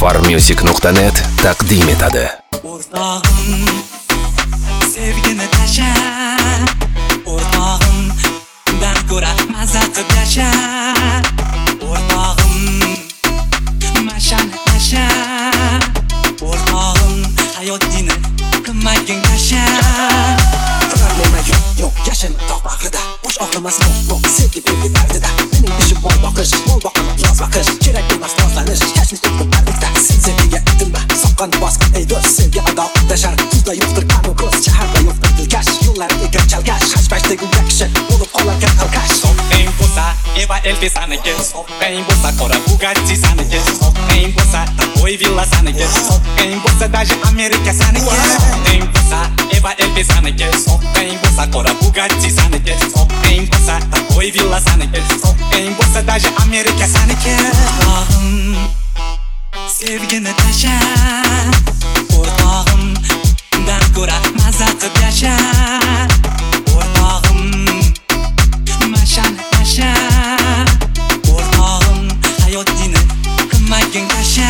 Farmusic.net taqdim etadi. O'rtog'im, sevgini tasha, o'rtog'im, undan ko'ra mazza qilib yasha. O'rtog'im, mashani tasha, o'rtog'im, hayotingni qilmagin tasha. Problema yo'q, yashin tog' bag'rida, bosh og'rimas mo'q, sevgi belgi dardida. Mening ishim mol boqish, mol boqaman yoz baqish, kerak emas nozlanish, yashni etdim bardikda. Sevgiga itilma, soqqan bosqin ey do'st, sevgi adoq tashar, tuzda yo'qdir qanu ko'z, shaharda yo'qdir dilkash, yo'llari egar chalkash, hashbashdagi yakshi bo'lib qolarkan alkash. So'qing bo'lsa, Eva Elfi saniki, so'qing bo'lsa, qora Bugatti saniki, so'qing bo'lsa, to'y villa saniki, so'qing bo'lsa, даже Amerika saniki, so'qing bo'lsa, Eva Elfi saniki, so'qing bo'lsa, qora Bugatti saniki, so'qing bo'lsa, to'y villa saniki, so'qing bo'lsa, даже Amerika saniki. O'rtog'im, sevgini tasha, o'rtog'im, undan ko'ra mazza qilib yasha. O'rtog'im, mashani tasha, o'rtog'im, hayotingni qilmagin tasha.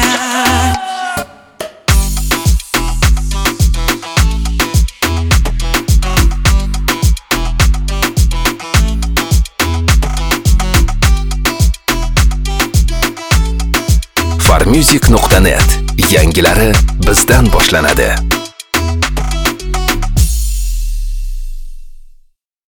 Farmusic.net yangilari bizdan boshlanadi.